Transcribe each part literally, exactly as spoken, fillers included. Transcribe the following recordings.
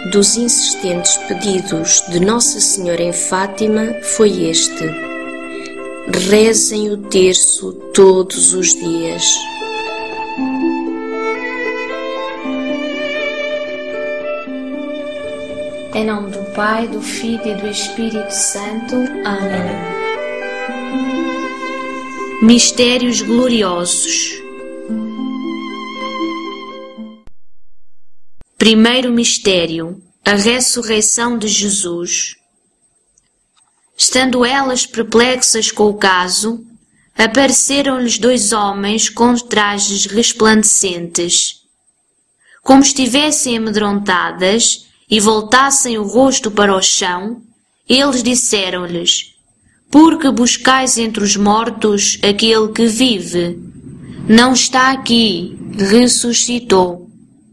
dos insistentes pedidos de Nossa Senhora em Fátima foi este: rezem o terço todos os dias. Em nome do Pai, do Filho e do Espírito Santo. Amém. Mistérios gloriosos. Primeiro mistério: a ressurreição de Jesus. Estando elas perplexas com o caso, apareceram-lhes dois homens com trajes resplandecentes. Como estivessem amedrontadas e voltassem o rosto para o chão, eles disseram-lhes: Por que buscais entre os mortos aquele que vive? Não está aqui, ressuscitou.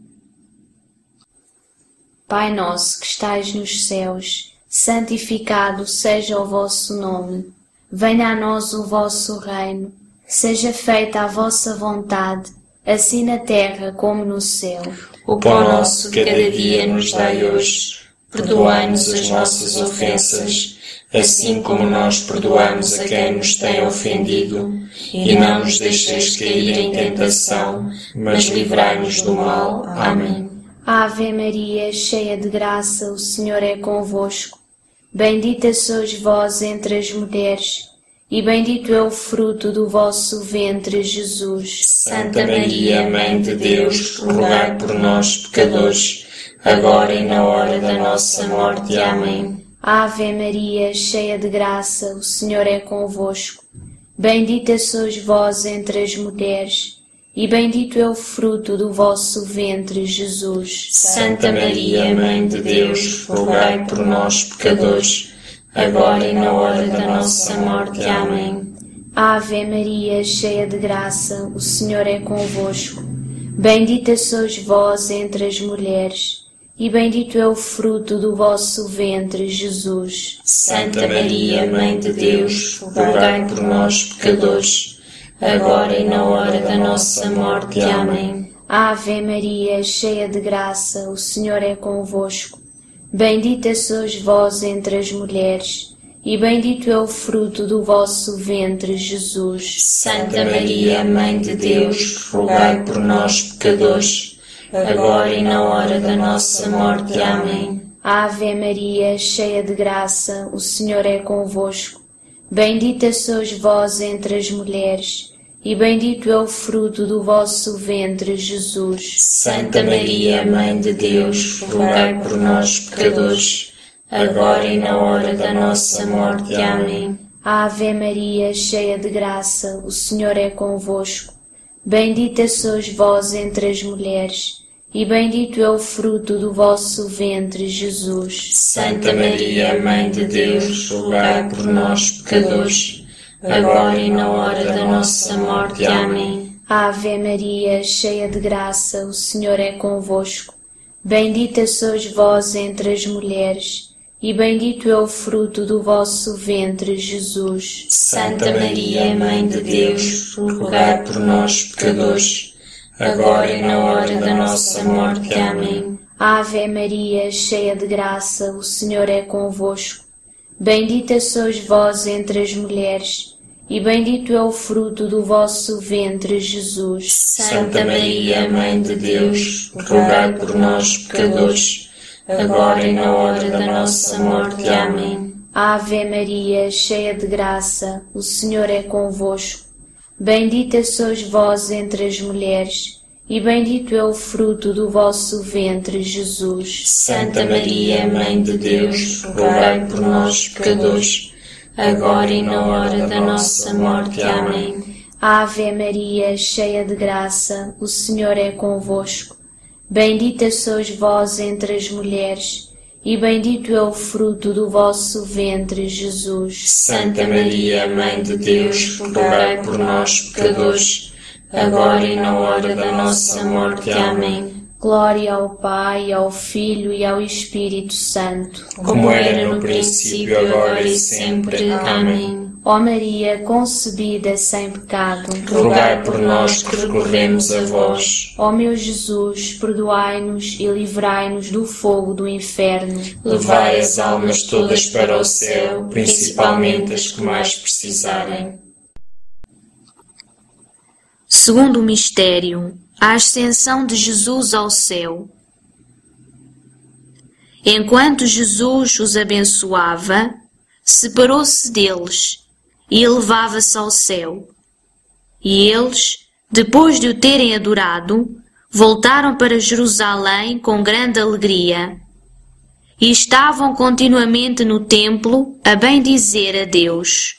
Pai nosso que estais nos céus, santificado seja o vosso nome. Venha a nós o vosso reino. Seja feita a vossa vontade, assim na terra como no céu. O pão nosso de cada dia nos dai hoje. Perdoai-nos as nossas ofensas, assim como nós perdoamos a quem nos tem ofendido. E não nos deixeis cair em tentação, mas livrai-nos do mal. Amém. Ave Maria, cheia de graça, o Senhor é convosco. Bendita sois vós entre as mulheres, e bendito é o fruto do vosso ventre, Jesus. Santa Maria, Mãe de Deus, rogai por nós, pecadores, agora e na hora da nossa morte. Amém. Ave Maria, cheia de graça, o Senhor é convosco. Bendita sois vós entre as mulheres, e bendito é o fruto do vosso ventre, Jesus. Santa Maria, Mãe de Deus, rogai por nós, pecadores, agora e na hora da nossa morte. Amém. Ave Maria, cheia de graça, o Senhor é convosco. Bendita sois vós entre as mulheres, e bendito é o fruto do vosso ventre, Jesus. Santa Maria, Mãe de Deus, rogai por nós, pecadores, agora e na hora da nossa morte. Amém. Ave Maria, cheia de graça, o Senhor é convosco. Bendita sois vós entre as mulheres, e bendito é o fruto do vosso ventre, Jesus. Santa Maria, Mãe de Deus, rogai por nós, pecadores, agora e na hora da nossa morte. Amém. Ave Maria, cheia de graça, o Senhor é convosco. Bendita sois vós entre as mulheres, e bendito é o fruto do vosso ventre, Jesus. Santa Maria, Mãe de Deus, rogai por nós, pecadores, agora e na hora da nossa morte. Amém. Ave Maria, cheia de graça, o Senhor é convosco. Bendita sois vós entre as mulheres, e bendito é o fruto do vosso ventre, Jesus. Santa Maria, Mãe de Deus, rogai por nós, pecadores, agora e na hora da nossa morte. Amém. Ave Maria, cheia de graça, o Senhor é convosco. Bendita sois vós entre as mulheres, e bendito é o fruto do vosso ventre, Jesus. Santa Maria, Mãe de Deus, rogai por nós, pecadores, agora e na hora da nossa morte. Amém. Ave Maria, cheia de graça, o Senhor é convosco. Bendita sois vós entre as mulheres, e bendito é o fruto do vosso ventre, Jesus. Santa Maria, Mãe de Deus, rogai por nós, pecadores, agora e na hora da nossa morte. Amém. Ave Maria, cheia de graça, o Senhor é convosco. Bendita sois vós entre as mulheres, e bendito é o fruto do vosso ventre, Jesus. Santa Maria, Mãe de Deus, rogai por nós, pecadores, agora e na hora da nossa morte. Amém. Ave Maria, cheia de graça, o Senhor é convosco. Bendita sois vós entre as mulheres, e bendito é o fruto do vosso ventre, Jesus. Santa Maria, Mãe de Deus, rogai por nós, pecadores, agora e na hora da nossa morte. Amém. Glória ao Pai, ao Filho e ao Espírito Santo, como era no princípio, agora e sempre. Amém. Ó Maria concebida sem pecado, rogai por nós que recorremos a vós. Ó meu Jesus, perdoai-nos e livrai-nos do fogo do inferno. Levai as almas todas para o céu, principalmente as que mais precisarem. Segundo mistério, a ascensão de Jesus ao céu. Enquanto Jesus os abençoava, separou-se deles e elevava-se ao céu. E eles, depois de o terem adorado, voltaram para Jerusalém com grande alegria. E estavam continuamente no templo a bendizer a Deus.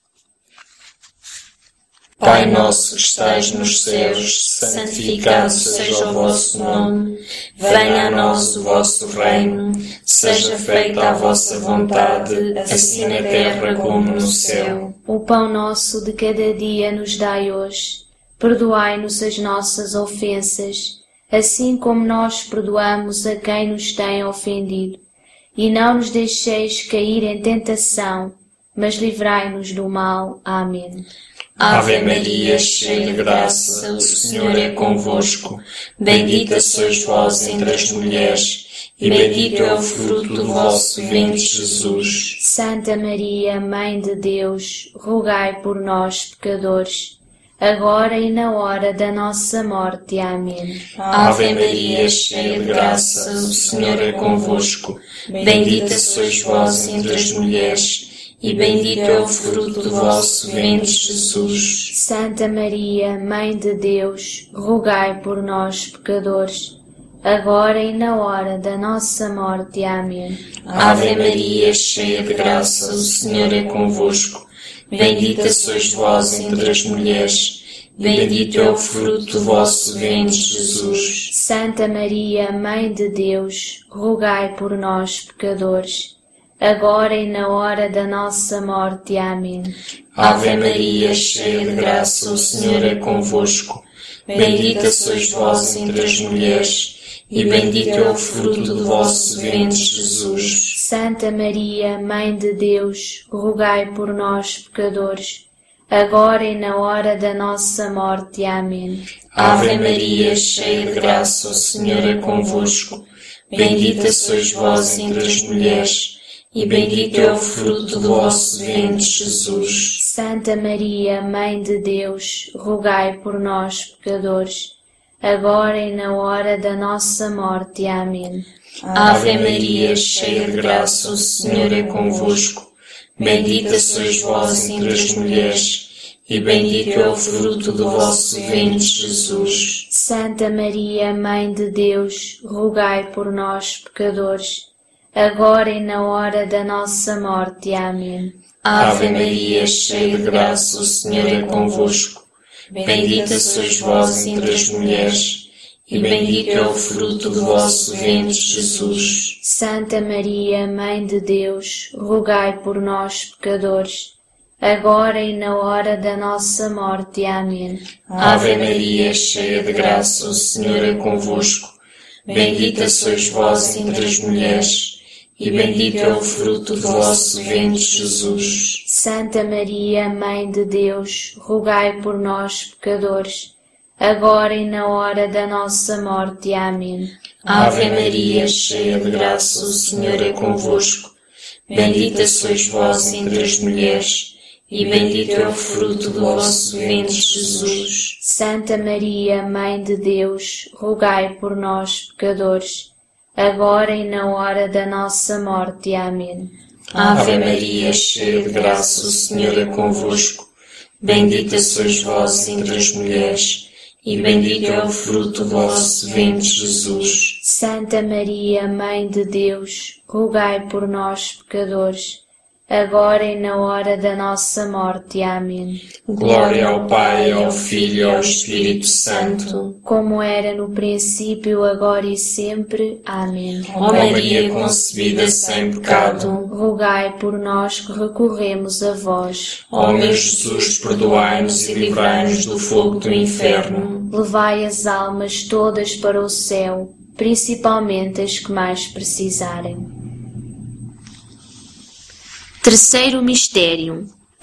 Pai nosso que estais nos céus, santificado seja o vosso nome. Venha a nós o vosso reino. Seja feita a vossa vontade, assim na terra como no céu. O pão nosso de cada dia nos dai hoje. Perdoai-nos as nossas ofensas, assim como nós perdoamos a quem nos tem ofendido. E não nos deixeis cair em tentação, mas livrai-nos do mal. Amém. Ave Maria, cheia de graça, o Senhor é convosco. Bendita sois vós entre as mulheres, e bendito é o fruto do vosso ventre, Jesus. Santa Maria, Mãe de Deus, rogai por nós, pecadores, agora e na hora da nossa morte. Amém. Ave Maria, cheia de graça, o Senhor é convosco. Bendita sois vós entre as mulheres, e bendito é o fruto do vosso ventre, Jesus. Santa Maria, Mãe de Deus, rogai por nós, pecadores, agora e na hora da nossa morte. Amém. Ave Maria, cheia de graça, o Senhor é convosco. Bendita sois vós entre as mulheres, bendito é o fruto do vosso ventre, Jesus. Santa Maria, Mãe de Deus, rogai por nós, pecadores, agora e na hora da nossa morte. Amém. Ave Maria, cheia de graça, o Senhor é convosco. Bendita sois vós entre as mulheres, e bendito é o fruto do vosso ventre, Jesus. Santa Maria, Mãe de Deus, rogai por nós, pecadores, agora e na hora da nossa morte. Amém. Ave Maria, cheia de graça, o Senhor é convosco. Bendita sois vós entre as mulheres, e bendito é o fruto do vosso ventre, Jesus. Santa Maria, Mãe de Deus, rogai por nós, pecadores, agora e na hora da nossa morte. Amém. Ave Maria, cheia de graça, o Senhor é convosco. Bendita sois vós entre as mulheres, e bendito é o fruto do vosso ventre, Jesus. Santa Maria, Mãe de Deus, rogai por nós, pecadores, agora e na hora da nossa morte. Amém. Ave Maria, cheia de graça, o Senhor é convosco. Bendita sois vós entre as mulheres, e bendito é o fruto do vosso ventre, Jesus. Santa Maria, Mãe de Deus, rogai por nós, pecadores, agora e na hora da nossa morte. Amém. Ave Maria, cheia de graça, o Senhor é convosco. Bendita sois vós entre as mulheres, e bendito é o fruto do vosso ventre, Jesus. Santa Maria, Mãe de Deus, rogai por nós, pecadores, agora e na hora da nossa morte. Amém. Ave Maria, cheia de graça, o Senhor é convosco. Bendita sois vós entre as mulheres, e bendito é o fruto do vosso ventre, Jesus. Santa Maria, Mãe de Deus, rogai por nós, pecadores, agora e na hora da nossa morte. Amém. Ave Maria, cheia de graça, o Senhor é convosco. Bendita sois vós entre as mulheres, e bendito é o fruto do vosso ventre, Jesus. Santa Maria, Mãe de Deus, rogai por nós, pecadores, agora e na hora da nossa morte. Amém. Glória ao Pai, ao Filho e ao Espírito Santo, como era no princípio, agora e sempre. Amém. Ó Maria concebida sem pecado, rogai por nós que recorremos a vós. Ó meu Jesus, perdoai-nos e livrai-nos do fogo do inferno. Levai as almas todas para o céu, principalmente as que mais precisarem. Terceiro mistério,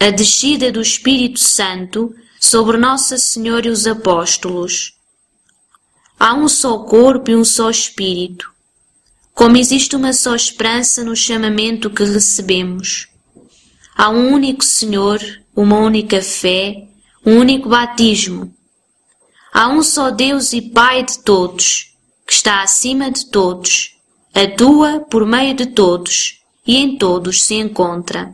a descida do Espírito Santo sobre Nossa Senhora e os apóstolos. Há um só corpo e um só Espírito, como existe uma só esperança no chamamento que recebemos. Há um único Senhor, uma única fé, um único batismo. Há um só Deus e Pai de todos, que está acima de todos, atua por meio de todos e em todos se encontra.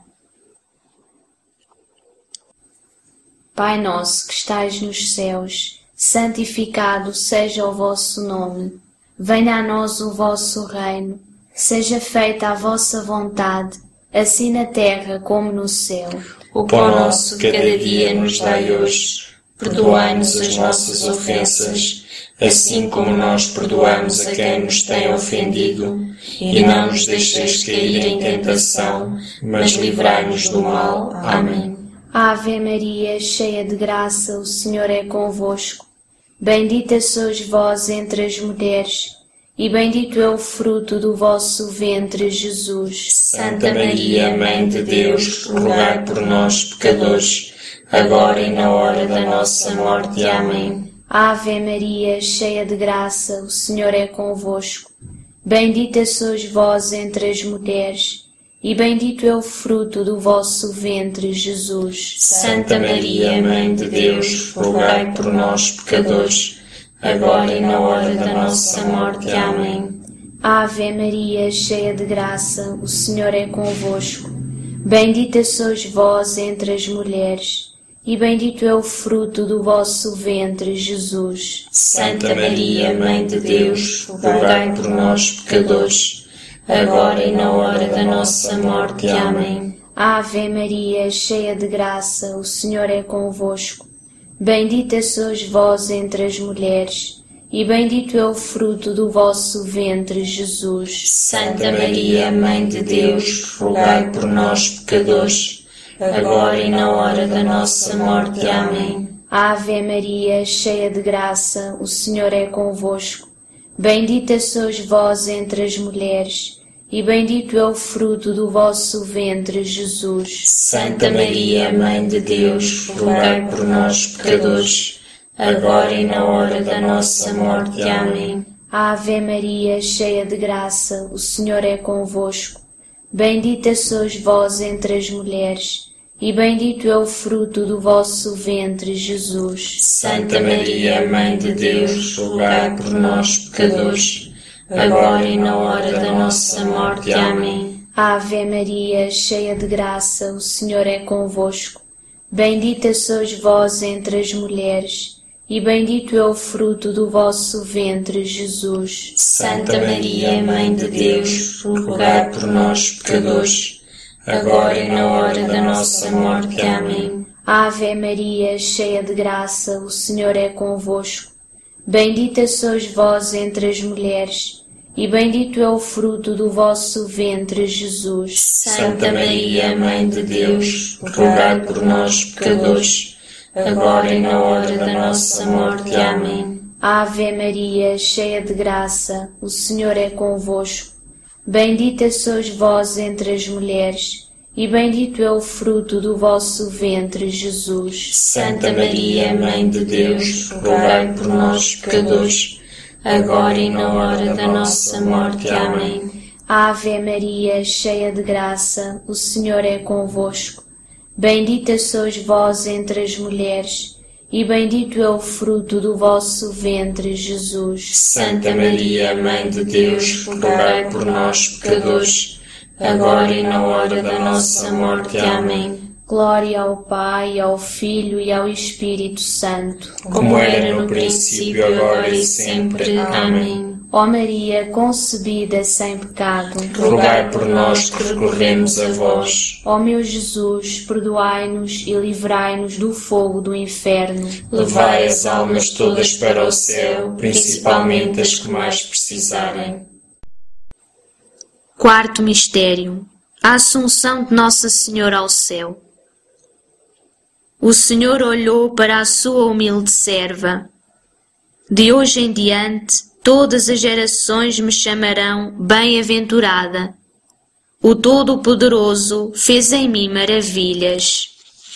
Pai nosso que estais nos céus, santificado seja o vosso nome. Venha a nós o vosso reino. Seja feita a vossa vontade, assim na terra como no céu. O pão nosso de cada dia nos dai hoje. Perdoai-nos as nossas ofensas, assim como nós perdoamos a quem nos tem ofendido. E não nos deixeis cair em tentação, mas livrai-nos do mal. Amém. Ave Maria, cheia de graça, o Senhor é convosco. Bendita sois vós entre as mulheres, e bendito é o fruto do vosso ventre, Jesus. Santa Maria, Mãe de Deus, rogai por nós, pecadores, agora e na hora da nossa morte. Amém. Ave Maria, cheia de graça, o Senhor é convosco. Bendita sois vós entre as mulheres, e bendito é o fruto do vosso ventre, Jesus. Santa Maria, Mãe de Deus, rogai por nós, pecadores, agora e na hora da nossa morte. Amém. Ave Maria, cheia de graça, o Senhor é convosco. Bendita sois vós entre as mulheres, e bendito é o fruto do vosso ventre, Jesus. Santa Maria, Mãe de Deus, rogai por nós, pecadores, agora e na hora da nossa morte. Amém. Ave Maria, cheia de graça, o Senhor é convosco. Bendita sois vós entre as mulheres, e bendito é o fruto do vosso ventre, Jesus. Santa Maria, Mãe de Deus, rogai por nós, pecadores, agora e na hora da nossa morte. Amém. Ave Maria, cheia de graça, o Senhor é convosco. Bendita sois vós entre as mulheres, e bendito é o fruto do vosso ventre, Jesus. Santa Maria, Mãe de Deus, rogai por nós, pecadores, agora e na hora da nossa morte. Amém. Ave Maria, cheia de graça, o Senhor é convosco. Bendita sois vós entre as mulheres, e bendito é o fruto do vosso ventre, Jesus. Santa Maria, Mãe de Deus, rogai por nós, pecadores, agora e na hora da nossa morte. Amém. Ave Maria, cheia de graça, o Senhor é convosco. Bendita sois vós entre as mulheres, e bendito é o fruto do vosso ventre, Jesus. Santa Maria, Mãe de Deus, rogai por nós, pecadores, agora e na hora da nossa morte. Amém. Ave Maria, cheia de graça, o Senhor é convosco. Bendita sois vós entre as mulheres, e bendito é o fruto do vosso ventre, Jesus. Santa Maria, Mãe de Deus, rogai por nós, pecadores, agora e na hora da nossa morte. Amém. Ave Maria, cheia de graça, o Senhor é convosco. Bendita sois vós entre as mulheres, e bendito é o fruto do vosso ventre, Jesus. Santa Maria, Mãe de Deus, rogai por nós, pecadores, agora e na hora da nossa morte. Amém. Ave Maria, cheia de graça, o Senhor é convosco. Bendita sois vós entre as mulheres, e bendito é o fruto do vosso ventre, Jesus. Santa Maria, Mãe de Deus, rogai por nós, pecadores, agora e na hora da nossa morte. Amém. Glória ao Pai, ao Filho e ao Espírito Santo, como era no princípio, agora e sempre. Amém. Ó Maria, concebida sem pecado, rogai por nós que recorremos a vós. Ó meu Jesus, perdoai-nos e livrai-nos do fogo do inferno. Levai as almas todas para o céu, principalmente as que mais precisarem. Quarto mistério: a Assunção de Nossa Senhora ao céu. O Senhor olhou para a sua humilde serva. De hoje em diante, todas as gerações me chamarão bem-aventurada. O Todo-Poderoso fez em mim maravilhas.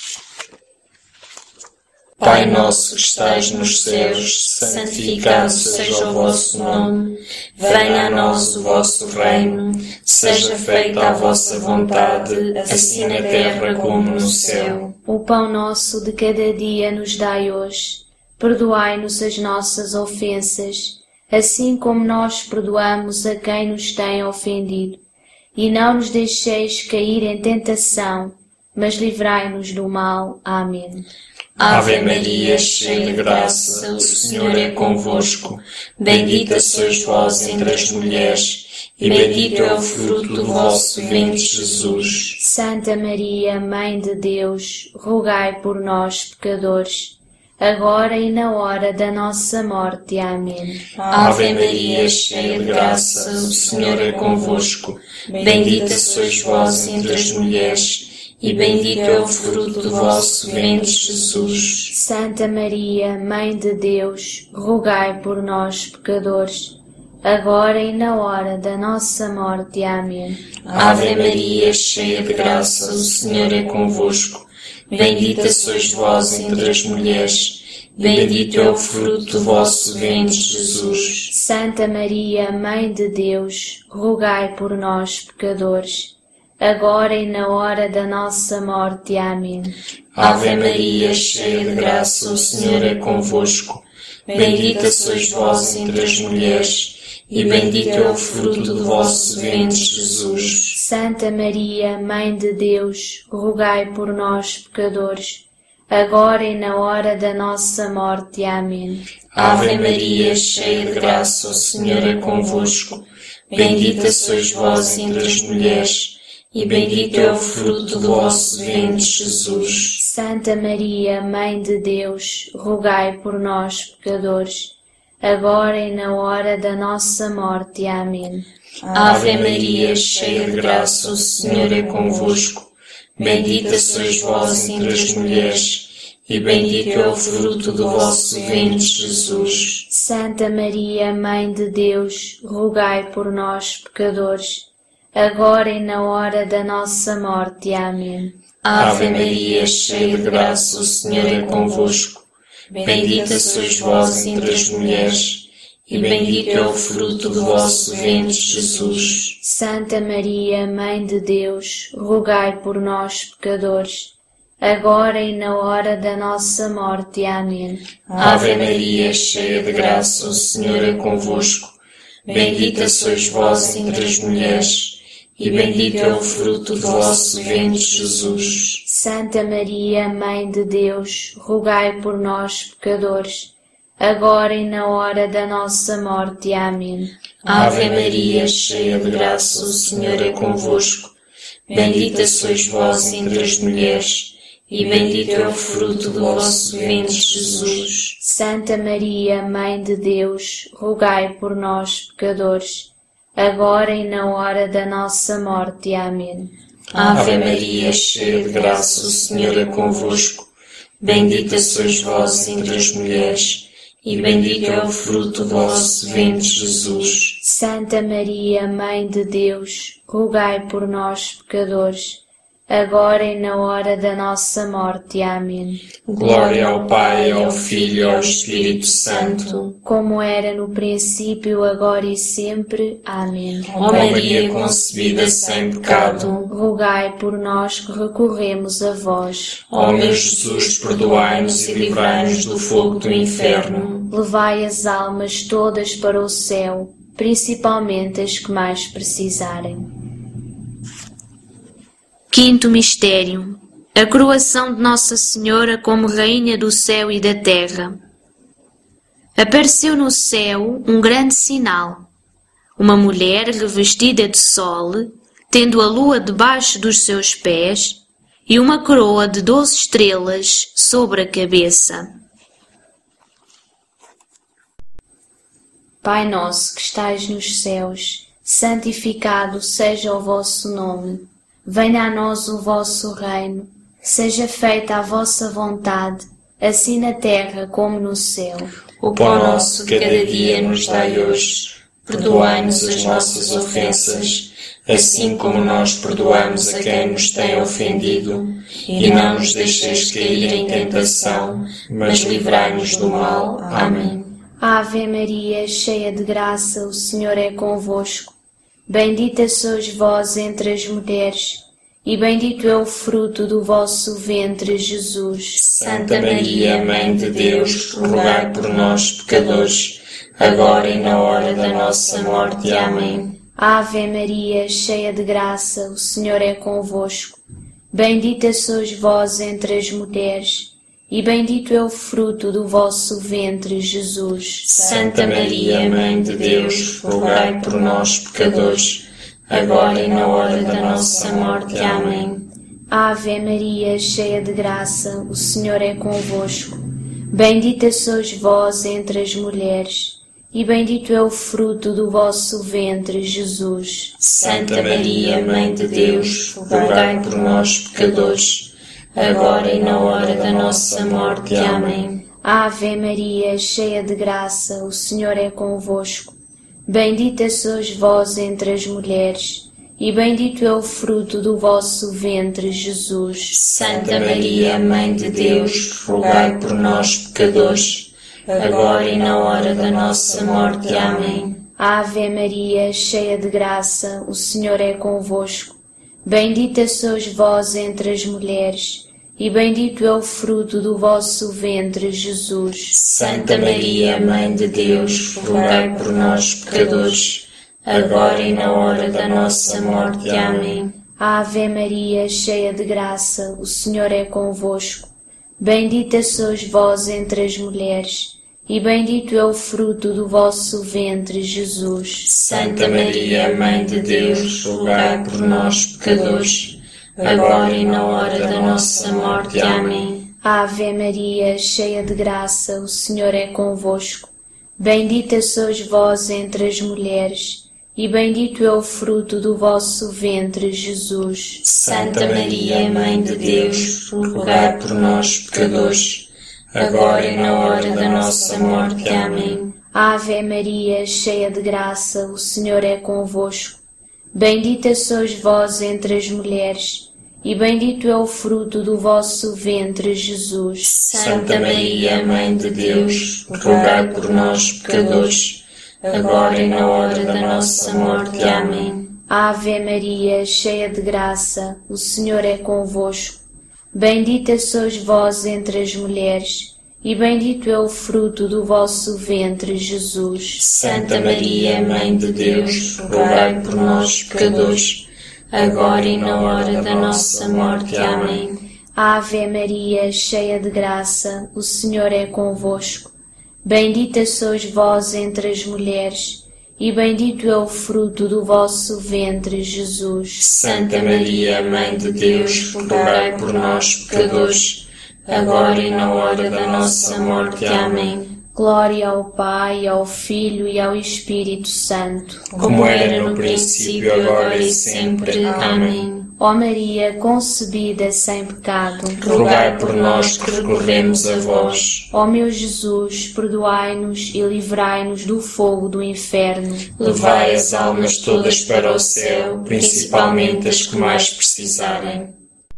Pai nosso que estais nos céus, santificado seja o vosso nome. Venha a nós o vosso reino. Seja feita a vossa vontade, assim na terra como no céu. O pão nosso de cada dia nos dai hoje. Perdoai-nos as nossas ofensas, assim como nós perdoamos a quem nos tem ofendido. E não nos deixeis cair em tentação, mas livrai-nos do mal. Amém. Ave Maria, cheia de graça, o Senhor é convosco. Bendita sois vós entre as mulheres, e bendito é o fruto do vosso ventre, Jesus. Santa Maria, Mãe de Deus, rogai por nós, pecadores, agora e na hora da nossa morte. Amém. Ave Maria, cheia de graça, o Senhor é convosco. Bendita sois vós entre as mulheres, e bendito é o fruto do vosso ventre, Jesus. Santa Maria, Mãe de Deus, rogai por nós, pecadores, agora e na hora da nossa morte. Amém. Ave Maria, cheia de graça, o Senhor é convosco. Bendita sois vós entre as mulheres, bendito é o fruto do vosso ventre, Jesus. Santa Maria, Mãe de Deus, rogai por nós, pecadores, agora e na hora da nossa morte. Amém. Ave Maria, cheia de graça, o Senhor é convosco. Bendita sois vós entre as mulheres, e bendito é o fruto do vosso ventre, Jesus. Santa Maria, Mãe de Deus, rogai por nós, pecadores, agora e na hora da nossa morte. Amém. Ave Maria, cheia de graça, o Senhor é convosco. Bendita sois vós entre as mulheres, e bendito é o fruto do vosso ventre, Jesus. Santa Maria, Mãe de Deus, rogai por nós, pecadores, agora e na hora da nossa morte. Amém. Ave Maria, cheia de graça, o Senhor é convosco. Bendita sois vós entre as mulheres, e bendito é o fruto do vosso ventre, Jesus. Santa Maria, Mãe de Deus, rogai por nós, pecadores, agora e na hora da nossa morte. Amém. Ave Maria, cheia de graça, o Senhor é convosco. Bendita sois vós entre as mulheres, e bendito é o fruto do vosso ventre, Jesus. Santa Maria, Mãe de Deus, rogai por nós, pecadores, agora e na hora da nossa morte. Amém. Ave Maria, cheia de graça, o Senhor é convosco. Bendita sois vós entre as mulheres, e bendito é o fruto do vosso ventre, Jesus. Santa Maria, Mãe de Deus, rogai por nós, pecadores, agora e na hora da nossa morte. Amém. Ave Maria, cheia de graça, o Senhor é convosco. Bendita sois vós entre as mulheres, e bendito é o fruto do vosso ventre, Jesus. Santa Maria, Mãe de Deus, rogai por nós, pecadores, agora e na hora da nossa morte. Amém. Ave Maria, cheia de graça, o Senhor é convosco. Bendita sois vós entre as mulheres, e bendito é o fruto do vosso ventre, Jesus. Santa Maria, Mãe de Deus, rogai por nós, pecadores, agora e na hora da nossa morte. Amém. Glória ao Pai, ao Filho e ao Espírito Santo, como era no princípio, agora e sempre. Amém. Ó Maria concebida sem pecado, rogai por nós que recorremos a vós. Ó meu Jesus, perdoai-nos e livrai-nos do fogo do inferno. Levai as almas todas para o céu, principalmente as que mais precisarem. Quinto mistério: a coroação de Nossa Senhora como Rainha do céu e da terra. Apareceu no céu um grande sinal: uma mulher revestida de sol, tendo a lua debaixo dos seus pés e uma coroa de doze estrelas sobre a cabeça. Pai nosso que estais nos céus, santificado seja o vosso nome. Venha a nós o vosso reino, seja feita a vossa vontade, assim na terra como no céu. O pão nosso de cada dia nos dai hoje. Perdoai-nos as nossas ofensas, assim como nós perdoamos a quem nos tem ofendido, e não nos deixeis cair em tentação, mas livrai-nos do mal. Amém. Ave Maria, cheia de graça, o Senhor é convosco. Bendita sois vós entre as mulheres, e bendito é o fruto do vosso ventre, Jesus. Santa Maria, Mãe de Deus, rogai por nós, pecadores, agora e na hora da nossa morte. Amém. Ave Maria, cheia de graça, o Senhor é convosco. Bendita sois vós entre as mulheres, e bendito é o fruto do vosso ventre, Jesus. Santa Maria, Mãe de Deus, rogai por nós, pecadores, agora e na hora da nossa morte. Amém. Ave Maria, cheia de graça, o Senhor é convosco. Bendita sois vós entre as mulheres, e bendito é o fruto do vosso ventre, Jesus. Santa Maria, Mãe de Deus, rogai por nós, pecadores, agora e na hora da nossa morte. Amém. Ave Maria, cheia de graça, o Senhor é convosco. Bendita sois vós entre as mulheres, e bendito é o fruto do vosso ventre, Jesus. Santa Maria, Mãe de Deus, rogai por nós, pecadores, agora e na hora da nossa morte. Amém. Ave Maria, cheia de graça, o Senhor é convosco. Bendita sois vós entre as mulheres, e bendito é o fruto do vosso ventre, Jesus. Santa Maria, Mãe de Deus, rogai por nós, pecadores, agora e na hora da nossa morte. Amém. Ave Maria, cheia de graça, o Senhor é convosco. Bendita sois vós entre as mulheres, e bendito é o fruto do vosso ventre, Jesus. Santa Maria, Mãe de Deus, rogai por nós, pecadores, agora e na hora da nossa morte. Amém. Ave Maria, cheia de graça, o Senhor é convosco. Bendita sois vós entre as mulheres, e bendito é o fruto do vosso ventre, Jesus. Santa Maria, Mãe de Deus, rogai por nós, pecadores, agora e na hora da nossa morte. Amém. Ave Maria, cheia de graça, o Senhor é convosco. Bendita sois vós entre as mulheres, e bendito é o fruto do vosso ventre, Jesus. Santa Maria, Mãe de Deus, rogai por nós, pecadores, agora e na hora da nossa morte. Amém. Ave Maria, cheia de graça, o Senhor é convosco. Bendita sois vós entre as mulheres, e bendito é o fruto do vosso ventre, Jesus. Santa Maria, Mãe de Deus, rogai por nós, pecadores, agora e na hora da nossa morte. Amém. Ave Maria, cheia de graça, o Senhor é convosco. Bendita sois vós entre as mulheres, e bendito é o fruto do vosso ventre, Jesus. Santa Maria, Mãe de Deus, rogai por nós, pecadores, agora e na hora da nossa morte. Amém. Glória ao Pai, ao Filho e ao Espírito Santo, como era no princípio, agora e sempre. Amém. Ó Maria, concebida sem pecado, rogai por nós que recorremos a vós. Ó meu Jesus, perdoai-nos e livrai-nos do fogo do inferno. Levai as almas todas para o céu, principalmente as que mais precisarem.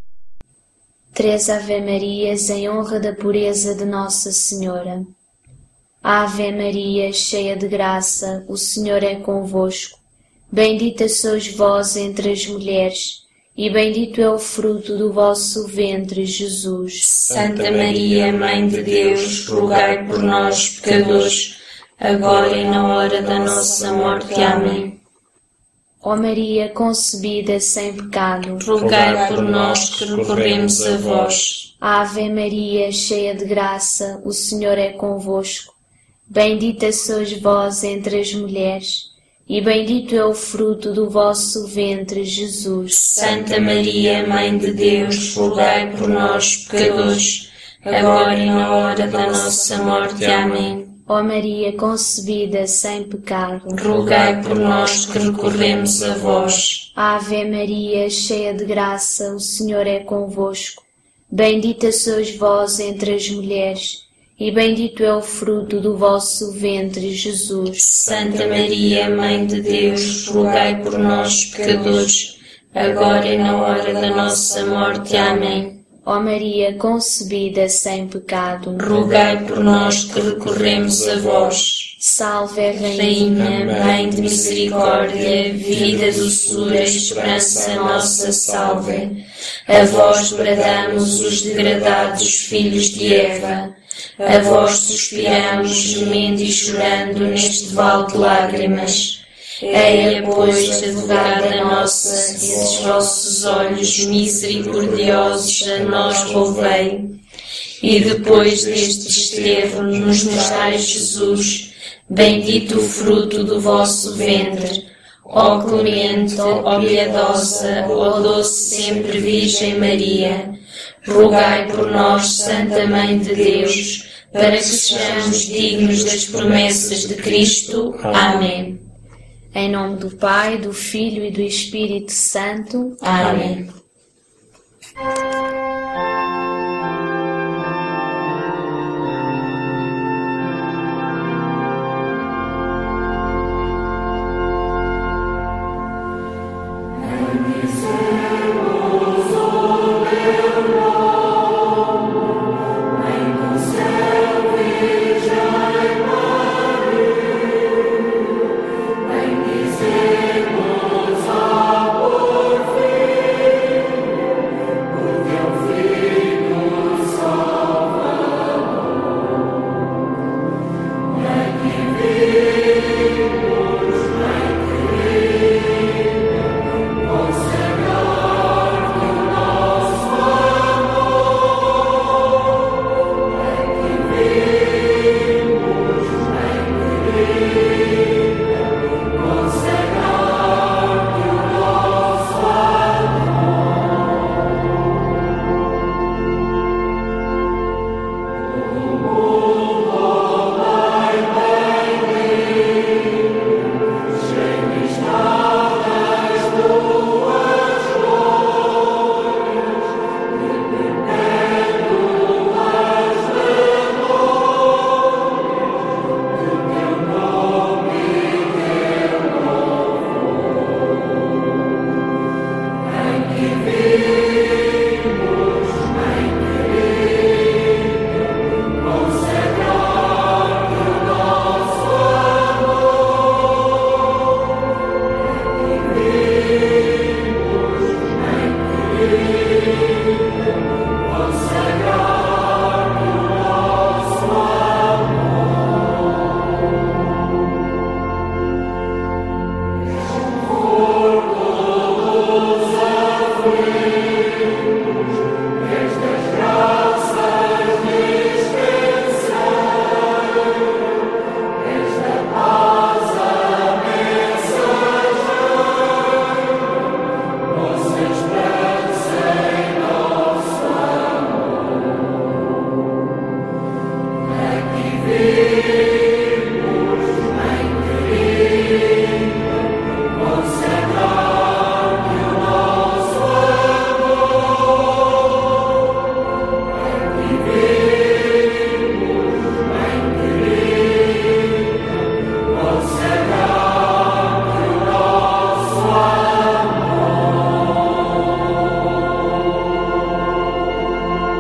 Três Ave-Marias em honra da pureza de Nossa Senhora. Ave Maria, cheia de graça, o Senhor é convosco. Bendita sois vós entre as mulheres, e bendito é o fruto do vosso ventre, Jesus. Santa Maria, Mãe de Deus, rogai por nós, pecadores, agora e na hora da nossa morte. Amém. Ó Maria, concebida sem pecado, rogai por nós que recorremos a vós. Ave Maria, cheia de graça, o Senhor é convosco. Bendita sois vós entre as mulheres, e bendito é o fruto do vosso ventre, Jesus. Santa Maria, Mãe de Deus, rogai por nós, pecadores, agora e na hora da nossa morte. Amém. Ó Maria, concebida sem pecado, rogai por nós que recorremos a vós. Ave Maria, cheia de graça, o Senhor é convosco. Bendita sois vós entre as mulheres, e bendito é o fruto do vosso ventre, Jesus. Santa Maria, Mãe de Deus, rogai por nós, pecadores, agora e na hora da nossa morte. Amém. Ó Maria concebida sem pecado, rogai por nós que recorremos a vós. Salve, Rainha, Rainha, Mãe de Misericórdia, vida, doçura, esperança nossa, salve. A vós bradamos os degradados filhos de Eva, a vós suspiramos, gemendo e chorando neste vale de lágrimas. Eia, pois, advogada nossa, esses vossos olhos misericordiosos a nós volvei. E depois deste desterro nos mostrai Jesus, bendito o fruto do vosso ventre. Ó clemente, ó piedosa, ó doce sempre Virgem Maria, rogai por nós, Santa Mãe de Deus, para que sejamos dignos das promessas de Cristo. Amém. Em nome do Pai, do Filho e do Espírito Santo. Amém. Amém.